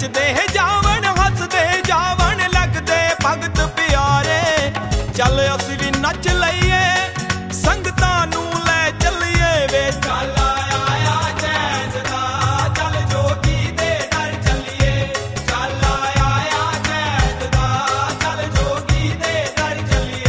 ਨੱਚਦੇ ਜਾਵਣ ਹੱਸਦੇ ਜਾਵਣ ਲੱਗਦੇ ਭਗਤ ਪਿਆਰੇ। ਚੱਲ ਅਸੀਂ ਵੀ ਨੱਚ ਲਈਏ ਸੰਗਤਾਂ ਨੂੰ ਲੈ ਚੱਲੀਏ ਵੇ। ਚੱਲ ਆਇਆ ਚੈਨ ਦਾ ਚੱਲ ਜੋਗੀ ਦੇ ਦਰ ਚੱਲੀਏ। ਚੱਲ ਆਇਆ ਚੈਨ ਦਾ ਚੱਲ ਜੋਗੀ ਦੇ ਦਰ ਚੱਲੀਏ।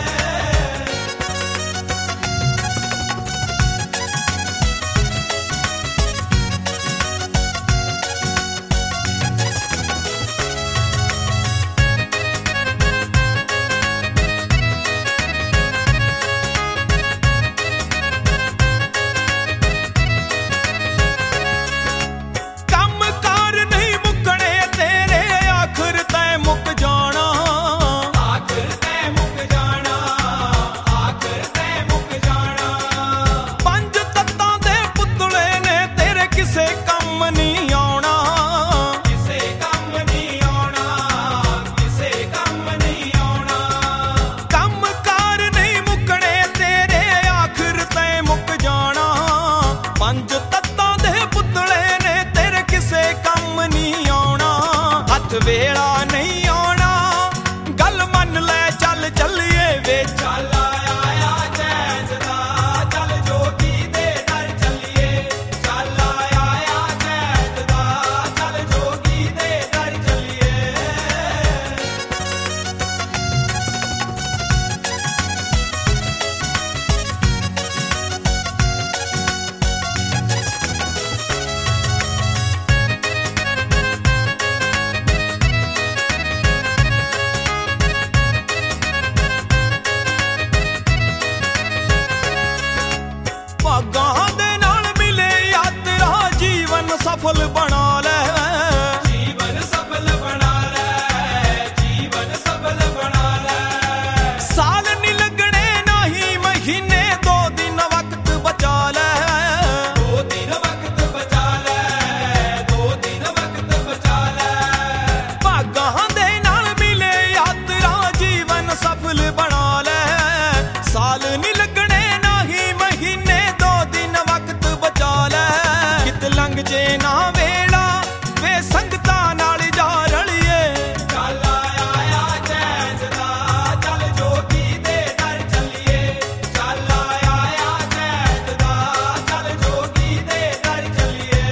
ਪੰਜ ਤੱਤਾਂ ਦੇ ਪੁਤਲੇ ਨੇ ਤੇਰੇ ਕਿਸੇ ਕੰਮ ਨਹੀਂ ਆਉਣਾ। ਹੱਥ ਵੇਲਾ ਨਹੀਂ ਆਉਣਾ ਗੱਲ ਮੰਨ ਲੈ ਚੱਲ ਚੱਲੀਏ ਵੇ। ਚੱਲ ਆਇਆ ਚੈਨ ਦਾ ਚੱਲ ਜੋਗੀ ਦੇ ਦਰ ਚੱਲੀਏ। ਚੱਲ ਆਇਆ ਚੈਨ ਦਾ ਚੱਲ ਜੋਗੀ ਦੇ ਦਰ ਚੱਲੀਏ। ਭਾਗਾਂ ਦੇ ਨਾਲ ਮਿਲੇ ਯਾਤਰਾ ਜੀਵਨ ਸਫਲ ਬਣਾ ਲੈ। ਜੀਵਨ ਸਫਲ ਬਣਾ ਲੈ ਜੀਵਨ ਸਫਲ ਬਣਾ ਲੈ। ਸਾਲ ਨਹੀਂ ਲੱਗਣੇ ਨਹੀਂ ਮਹੀਨੇ 2 ਦਿਨ ਵਕਤ ਬਚਾ ਲੈ। 2 ਦਿਨ ਵਕਤ ਬਚਾ ਲੈ 2 ਦਿਨ ਵਕਤ ਬਚਾ ਲੈ। ਭਾਗਾਂ ਦੇ ਨਾਲ ਮਿਲੇ ਯਾਤਰਾ ਜੀਵਨ ਸਫਲ ਬਣਾ ਲੈ। ਸਾਲ ਨਹੀਂ ਲੱਗਣੇ ਨਹੀਂ ਮਹੀਨੇ ਲੰਘ ਜੇ ਨਾ ਵੇਲਾ ਵੇ ਸੰਗਤਾਂ ਨਾਲ ਜਾ ਰਲੀਏ। ਚੱਲ ਆਇਆ ਚੈਨ ਦਾ ਚੱਲ ਜੋਗੀ ਦੇ ਦਰ ਚੱਲੀਏ। ਚੱਲ ਆਇਆ ਚੈਨ ਦਾ ਚੱਲ ਜੋਗੀ ਦੇ ਦਰ ਚੱਲੀਏ।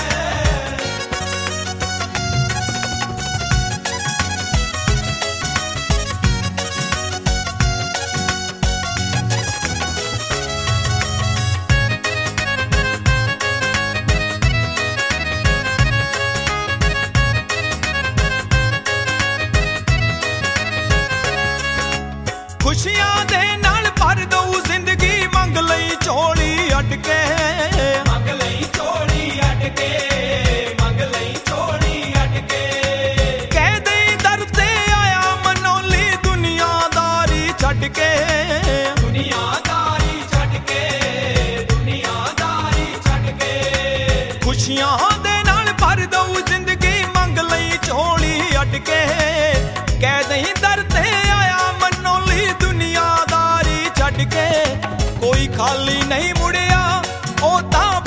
ਖੁਸ਼ੀਆਂ ਦੇ ਨਾਲ ਭਰ ਦਊ ਜ਼ਿੰਦਗੀ ਮੰਗ ਲਈ ਝੋਲੀ ਅੱਡ ਕੇ। ਮੰਗ ਲਈ ਝੋਲੀ ਅੱਡ ਕੇ ਮੰਗ ਲਈ ਝੋਲੀ ਅੱਡ ਕੇ। ਕਹਿ ਦੇਈ ਦਰ ਤੇ ਆਇਆ ਮਨੋਲੀ ਦੁਨੀਆਦਾਰੀ ਛੱਡ ਕੇ। ਦੁਨੀਆਦਾਰੀ ਛੱਡ ਕੇ ਦੁਨੀਆਦਾਰੀ ਛੱਡ ਕੇ। ਖੁਸ਼ੀਆਂ ਦੇ ਨਾਲ ਭਰ ਦਊ ਜ਼ਿੰਦਗੀ ਮੰਗ ਲਈ ਝੋਲੀ ਅੱਡ ਕੇ। ਕਹਿ ਦੇਈ ਦਰ ਤੇ ਆਇਆ ਦੁਨੀਆਦਾਰੀ ਛੱਡ ਕੇ। ਕੋਈ ਖਾਲੀ ਨਹੀਂ ਮੁੜਿਆ ਉਹ ਤਾਂ